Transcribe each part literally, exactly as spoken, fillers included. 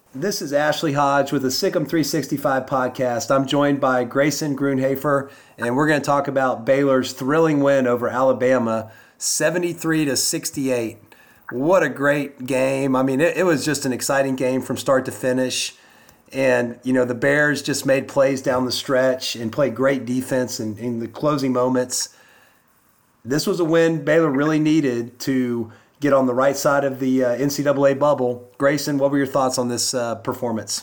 This is Ashley Hodge with the Sikkim three sixty-five podcast. I'm joined by Grayson Grunhafer, and we're going to talk about Baylor's thrilling win over Alabama, seventy-three to sixty-eight. What a great game. I mean, it, it was just an exciting game from start to finish. And, you know, the Bears just made plays down the stretch and played great defense in, in the closing moments. This was a win Baylor really needed to get on the right side of the uh, N C double A bubble. Grayson, what were your thoughts on this uh, performance?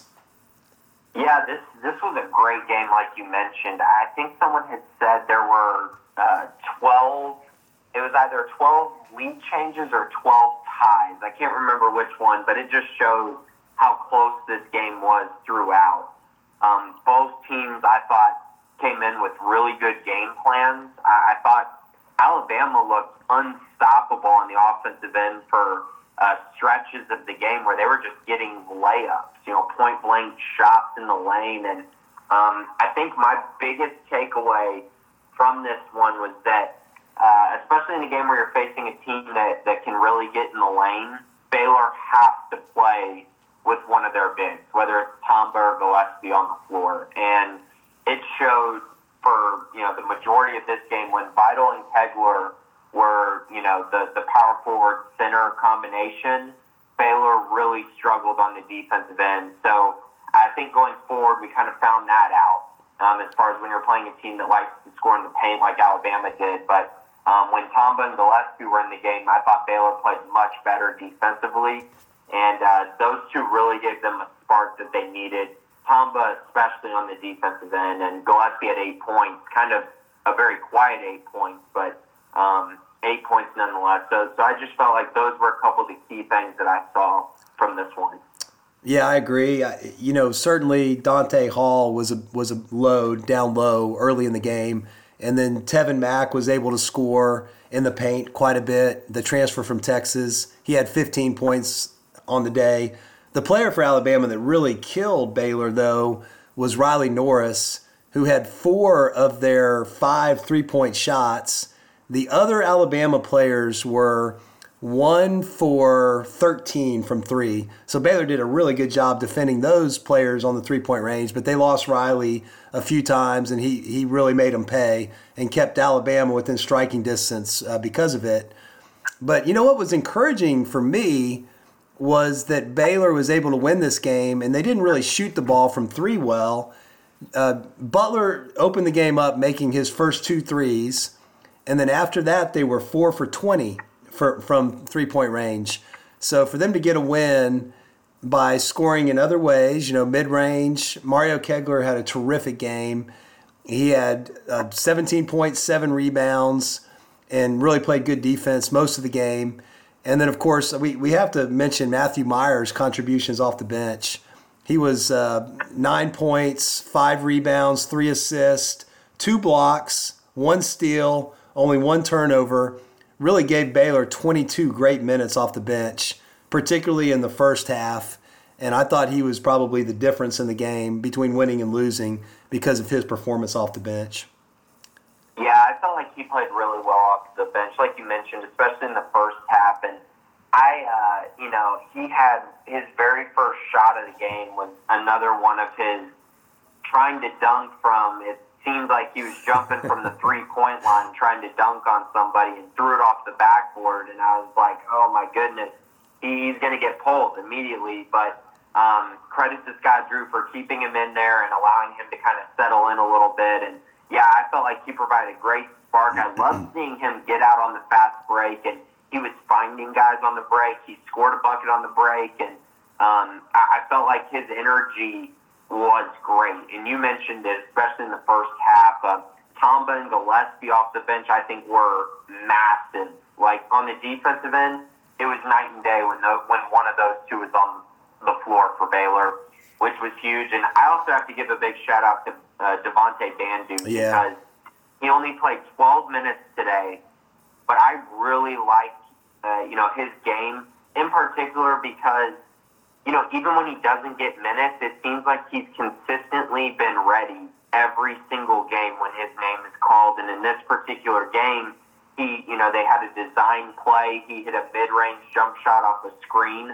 Yeah, this this was a great game, like you mentioned. I think someone had said there were uh, twelve. It was either twelve lead changes or twelve ties. I can't remember which one, but it just shows how close this game was throughout. Um, both teams, I thought, came in with really good game plans. I, I thought Alabama looked unstoppable on the offensive end for uh, stretches of the game where they were just getting layups, you know, point-blank shots in the lane. And um, I think my biggest takeaway from this one was that, uh, especially in a game where you're facing a team that, that can really get in the lane, Baylor has to play with one of their bigs, whether it's Tamba or Gillespie on the floor. And it showed for, you know, the majority of this game when Vital and Kegler were, you know, the, the power forward center combination, Baylor really struggled on the defensive end. So I think going forward, we kind of found that out um, as far as when you're playing a team that likes to score in the paint like Alabama did. But um, when Tamba and Gillespie were in the game, I thought Baylor played much better defensively. And uh, those two really gave them a spark that they needed. Tamba, especially on the defensive end, and Gillespie at eight points, kind of a very quiet eight points, but um, eight points nonetheless. So, so I just felt like those were a couple of the key things that I saw from this one. Yeah, I agree. I, you know, certainly Dante Hall was a was a load down low early in the game, and then Tevin Mack was able to score in the paint quite a bit. The transfer from Texas, he had fifteen points on the day. The player for Alabama that really killed Baylor, though, was Riley Norris, who had four of their five three-point shots. The other Alabama players were one for thirteen from three. So Baylor did a really good job defending those players on the three-point range, but they lost Riley a few times, and he, he really made them pay and kept Alabama within striking distance uh, because of it. But you know what was encouraging for me was that Baylor was able to win this game, and they didn't really shoot the ball from three well. Uh, Butler opened the game up making his first two threes, and then after that they were four for twenty for, from three-point range. So for them to get a win by scoring in other ways, you know, mid-range, Mario Kegler had a terrific game. He had uh, seventeen points, seven rebounds, and really played good defense most of the game. And then, of course, we, we have to mention Matthew Myers' contributions off the bench. He was uh, nine points, five rebounds, three assists, two blocks, one steal, only one turnover. Really gave Baylor twenty-two great minutes off the bench, particularly in the first half. And I thought he was probably the difference in the game between winning and losing because of his performance off the bench. Yeah, I felt like he played really well off the bench, like you mentioned, especially in the first half. And I, uh, you know, he had his very first shot of the game was another one of his trying to dunk from, it seemed like he was jumping from the three-point line trying to dunk on somebody and threw it off the backboard. And I was like, oh, my goodness, he's going to get pulled immediately. But um, credit to Scott Drew for keeping him in there and allowing him to kind of settle in a little bit. And yeah, I felt like he provided a great spark. I loved seeing him get out on the fast break, and he was finding guys on the break. He scored a bucket on the break, and um, I, I felt like his energy was great. And you mentioned it, especially in the first half. Uh, Tamba and Gillespie off the bench, I think, were massive. Like, on the defensive end, it was night and day when, the, when one of those two was on the floor for Baylor, which was huge. And I also have to give a big shout-out to uh, Devontae Bandu yeah. because he only played twelve minutes today, but I really like, uh, you know, his game in particular because, you know, even when he doesn't get minutes, it seems like he's consistently been ready every single game when his name is called. And in this particular game, he, you know, they had a design play. He hit a mid-range jump shot off a screen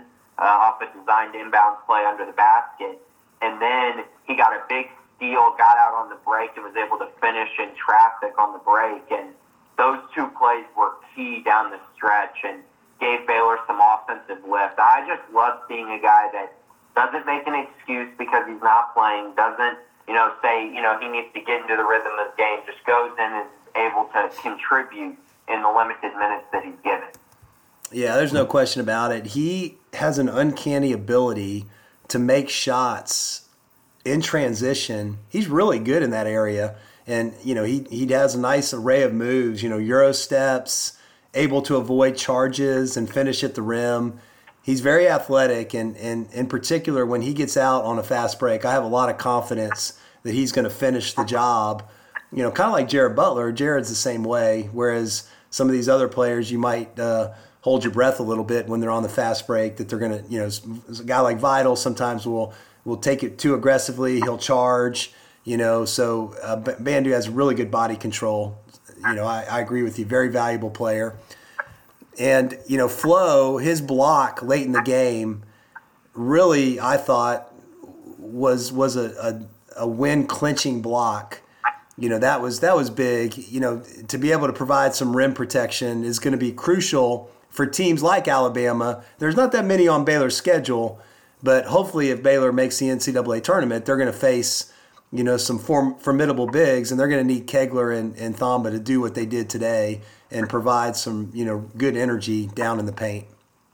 uh, off a designed inbound play under the basket. And then he got a big steal, got out on the break, and was able to finish in traffic on the break. And those two plays were key down the stretch and gave Baylor some offensive lift. I just love seeing a guy that doesn't make an excuse because he's not playing, doesn't, you know, say, you know, he needs to get into the rhythm of the game, just goes in and is able to contribute in the limited minutes that he's given. Yeah, there's no question about it. He has an uncanny ability to make shots in transition. He's really good in that area. And, you know, he, he has a nice array of moves, you know, Euro steps, able to avoid charges and finish at the rim. He's very athletic, and, and in particular, when he gets out on a fast break, I have a lot of confidence that he's going to finish the job. You know, kind of like Jared Butler. Jared's the same way, whereas some of these other players, you might uh, hold your breath a little bit when they're on the fast break, that they're going to, you know, a guy like Vital sometimes will will take it too aggressively. He'll charge, you know, so uh, Bandu has really good body control. You know, I, I agree with you. Very valuable player. And, you know, Flo, his block late in the game really, I thought, was was a, a, a win-clinching block. You know, that was that was big. You know, to be able to provide some rim protection is going to be crucial for teams like Alabama. There's not that many on Baylor's schedule, but hopefully if Baylor makes the N C double A tournament, they're going to face, you know, some form, formidable bigs, and they're going to need Kegler and, and Thamba to do what they did today and provide some, you know, good energy down in the paint.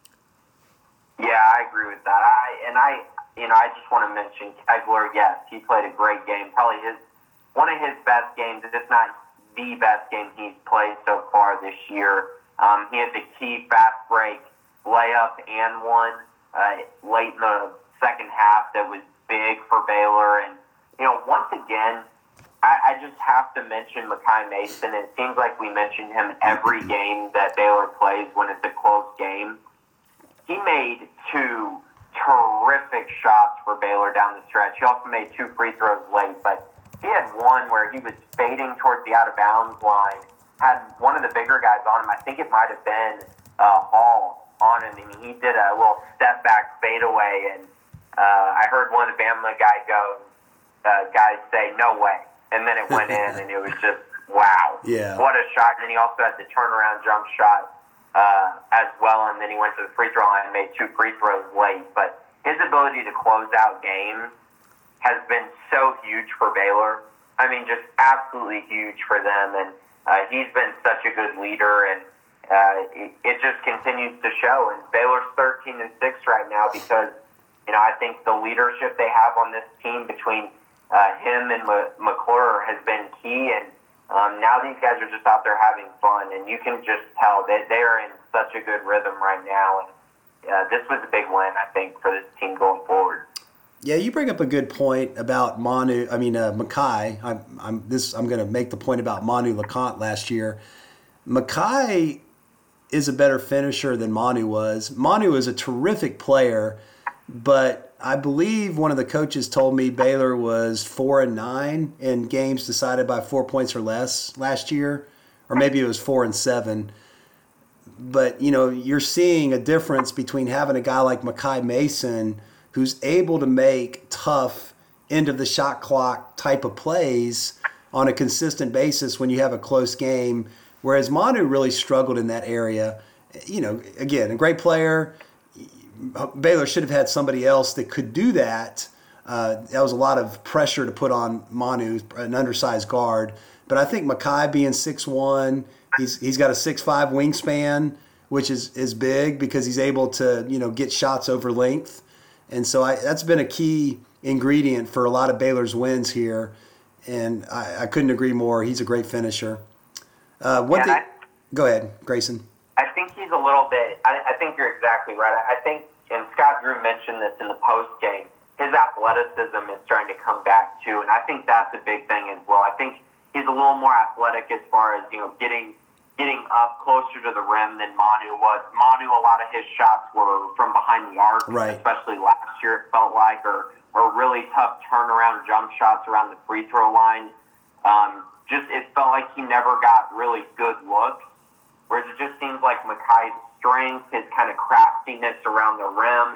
Yeah, I agree with that. I and I, you know, I just want to mention Kegler. Yes, he played a great game. Probably his one of his best games, if not the best game he's played so far this year. Um, he had the key fast break layup and one uh, late in the second half that was big for Baylor. And you know, once again, I, I just have to mention Makai Mason. It seems like we mention him every game that Baylor plays when it's a close game. He made two terrific shots for Baylor down the stretch. He also made two free throws late, but he had one where he was fading towards the out-of-bounds line, had one of the bigger guys on him. I think it might have been uh, Hall on him, and he did a little step-back fadeaway, and uh, I heard one of the Bama guy go, uh, guys say, no way. And then it went in, and it was just, wow. Yeah. What a shot. And then he also had the turnaround jump shot uh, as well, and then he went to the free throw line and made two free throws late. But his ability to close out games has been so huge for Baylor. I mean, just absolutely huge for them. And uh, he's been such a good leader, and uh, it, it just continues to show. And Baylor's thirteen and six right now because, you know, I think the leadership they have on this team between Uh, him and M- McClure has been key, and um, now these guys are just out there having fun, and you can just tell that they are in such a good rhythm right now. And uh, this was a big win, I think, for this team going forward. Yeah, you bring up a good point about Manu. I mean, uh, Makai. I'm, I'm this. I'm going to make the point about Manu LeConte last year. Makai is a better finisher than Manu was. Manu is a terrific player, but I believe one of the coaches told me Baylor was four and nine in games decided by four points or less last year, or maybe it was four and seven. But you know, you're seeing a difference between having a guy like Makai Mason, who's able to make tough end of the shot clock type of plays on a consistent basis when you have a close game, whereas Manu really struggled in that area. You know, again, a great player. Baylor should have had somebody else that could do that. Uh, that was a lot of pressure to put on Manu, an undersized guard. But I think Makai being six one, he's he's got a six five wingspan, which is, is big because he's able to, you know, get shots over length. And so I, that's been a key ingredient for a lot of Baylor's wins here. And I, I couldn't agree more. He's a great finisher. Uh, what yeah, the, I, go ahead, Grayson. I think he's a little bit, I, I think you're exactly right. I, I think, and Scott Drew mentioned this in the post game, his athleticism is starting to come back too, and I think that's a big thing as well. I think he's a little more athletic as far as, you know, getting getting up closer to the rim than Manu was. Manu, a lot of his shots were from behind the arc, right, especially last year, it felt like, or, or really tough turnaround jump shots around the free throw line. Um, just it felt like he never got really good looks. Whereas it just seems like Makai's strength, his kind of craftiness around the rim,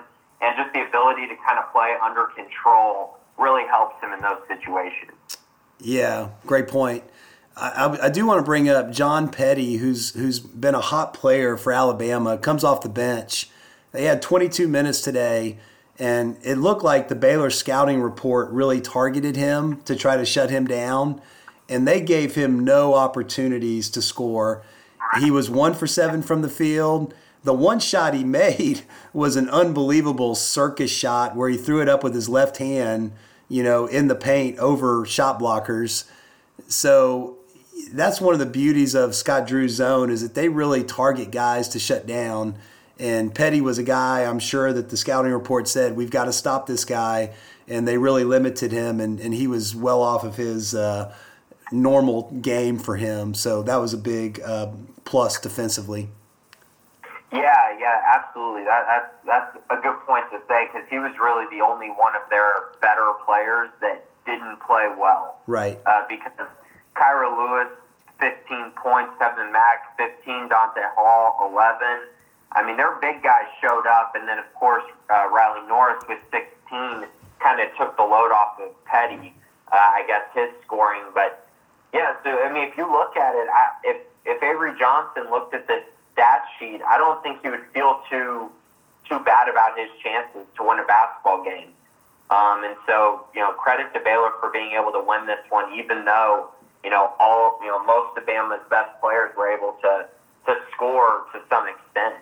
and just the ability to kind of play under control really helps him in those situations. Yeah, great point. I, I, I do want to bring up John Petty, who's who's been a hot player for Alabama, comes off the bench. They had twenty-two minutes today, and it looked like the Baylor scouting report really targeted him to try to shut him down, and they gave him no opportunities to score. He was one for seven from the field. The one shot he made was an unbelievable circus shot where he threw it up with his left hand, you know, in the paint over shot blockers. So that's one of the beauties of Scott Drew's zone, is that they really target guys to shut down. And Petty was a guy, I'm sure, that the scouting report said, we've got to stop this guy. And they really limited him, and, and he was well off of his uh, normal game for him. So that was a big uh, plus defensively. Yeah, yeah, absolutely. That, that's that's a good point to say, because he was really the only one of their better players that didn't play well. Right. Uh, because Kyra Lewis, fifteen points, Tevin Mack, fifteen, Dante Hall, eleven. I mean, their big guys showed up, and then, of course, uh, Riley Norris with sixteen kind of took the load off of Petty, uh, I guess, his scoring. But, yeah, so, I mean, if you look at it, I, if, if Avery Johnson looked at this stat sheet, I don't think he would feel too too bad about his chances to win a basketball game. Um, and so, you know, credit to Baylor for being able to win this one, even though, you know, all, you know, most of Bama's best players were able to, to score to some extent.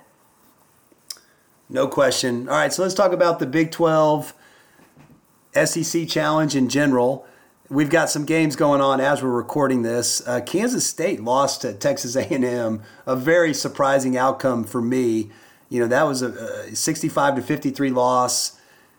No question. All right, so let's talk about the Big twelve S E C Challenge in general. We've got some games going on as we're recording this. Uh, Kansas State lost to Texas A and M, a very surprising outcome for me. You know, that was a, a sixty-five to fifty-three loss.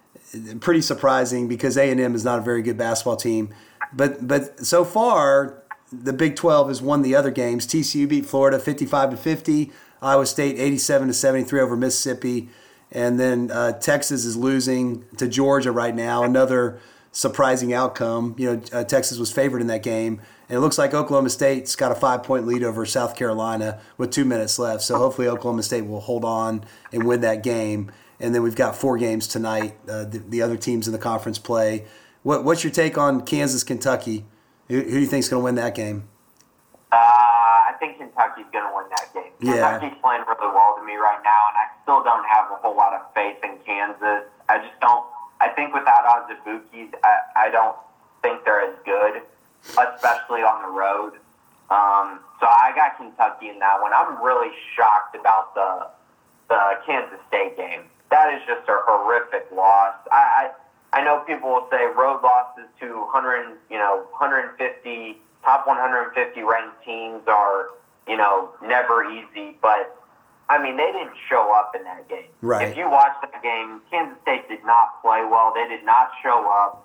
Pretty surprising, because A and M is not a very good basketball team. But but so far, the Big twelve has won the other games. T C U beat Florida fifty-five to fifty. Iowa State eighty-seven to seventy-three over Mississippi. And then uh, Texas is losing to Georgia right now. Another surprising outcome. You know, uh, Texas was favored in that game. And it looks like Oklahoma State's got a five-point lead over South Carolina with two minutes left. So hopefully Oklahoma State will hold on and win that game. And then we've got four games tonight. Uh, the, the other teams in the conference play. What, what's your take on Kansas, Kentucky? Who, who do you think is going to win that game? Uh, I think Kentucky's going to win that game. Yeah. Kentucky's playing really well to me right now, and I still don't have a whole lot of faith in Kansas. I just don't. I think without Azubuike, I, I don't think they're as good, especially on the road. Um, so I got Kentucky in that one. I'm really shocked about the the Kansas State game. That is just a horrific loss. I, I I know people will say road losses to one hundred, you know, one hundred fifty top one hundred fifty ranked teams are, you know, never easy, but I mean, they didn't show up in that game. Right. If you watch that game, Kansas State did not play well. They did not show up.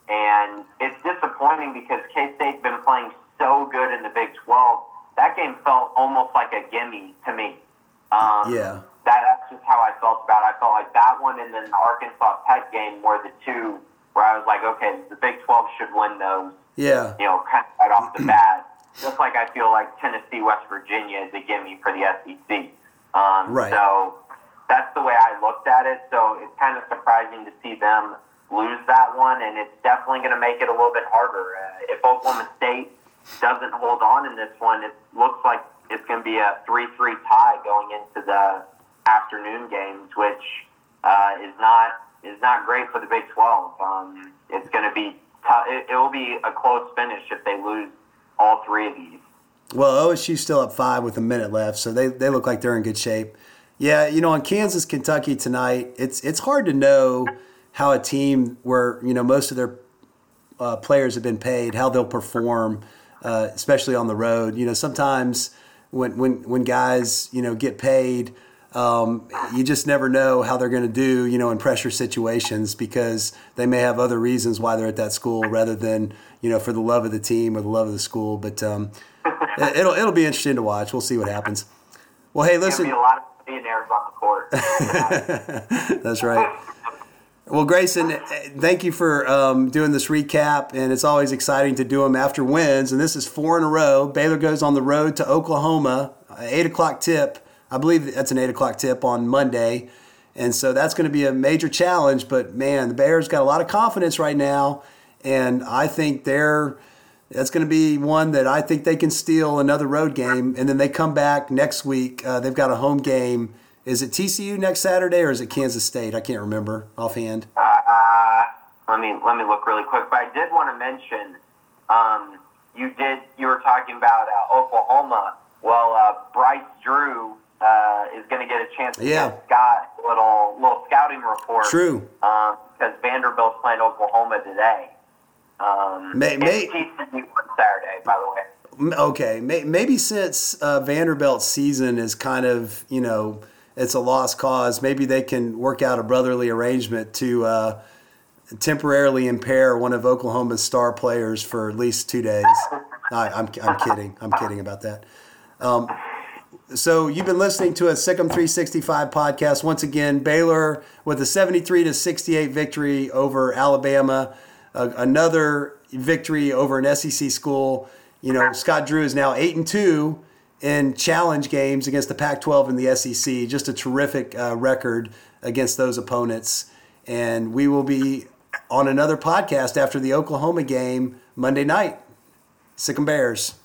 And it's disappointing because K-State's been playing so good in the Big twelve. That game felt almost like a gimme to me. Um, yeah. That, that's just how I felt about it. I felt like that one and then the Arkansas Tech game were the two where I was like, okay, the Big twelve should win those. Yeah. You know, kind of right off the bat. Just like I feel like Tennessee, West Virginia is a gimme for the S E C. Um, right. So that's the way I looked at it. So it's kind of surprising to see them lose that one, and it's definitely going to make it a little bit harder. Uh, if Oklahoma State doesn't hold on in this one, it looks like it's going to be a three three tie going into the afternoon games, which uh, is not is not great for the Big twelve. Um, it's going to be tough. It, it will be a close finish if they lose all three of these. Well, O S U's still up five with a minute left, so they, they look like they're in good shape. Yeah, you know, on Kansas, Kentucky tonight, it's it's hard to know how a team where, you know, most of their uh, players have been paid, how they'll perform, uh, especially on the road. You know, sometimes when when when guys, you know, get paid, um, you just never know how they're going to do, you know, in pressure situations, because they may have other reasons why they're at that school rather than, you know, for the love of the team or the love of the school. But um, it'll it'll be interesting to watch. We'll see what happens. Well, hey, listen. There'll be a lot of millionaires on the court. That's right. Well, Grayson, thank you for um, doing this recap, and it's always exciting to do them after wins. And this is four in a row. Baylor goes on the road to Oklahoma, eight o'clock tip. I believe that's an eight o'clock tip on Monday, And so that's going to be a major challenge. But, man, the Bears got a lot of confidence right now. And I think they're that's going to be one that I think they can steal another road game. And then they come back next week. Uh, they've got a home game. Is it T C U next Saturday or is it Kansas State? I can't remember offhand. Uh, let me let me look really quick. But I did want to mention, um, you did you were talking about uh, Oklahoma. Well, uh, Bryce Drew uh, is going to get a chance to yeah. get Scott a little little scouting report. True. Um, because Vanderbilt's playing Oklahoma today. Um, may, may, T C U on Saturday, by the way. Okay, may, maybe since uh, Vanderbilt's season is kind of, you know, it's a lost cause, maybe they can work out a brotherly arrangement to uh, temporarily impair one of Oklahoma's star players for at least two days. I, I'm, I'm kidding. I'm kidding about that. Um, so you've been listening to a Sikkim three sixty-five podcast. Once again, Baylor with a seventy-three to sixty-eight victory over Alabama. Uh, another victory over an S E C school. You know, Scott Drew is now eight and two in challenge games against the Pac twelve and the S E C. Just a terrific uh, record against those opponents. And we will be on another podcast after the Oklahoma game Monday night. Sikkim Bears.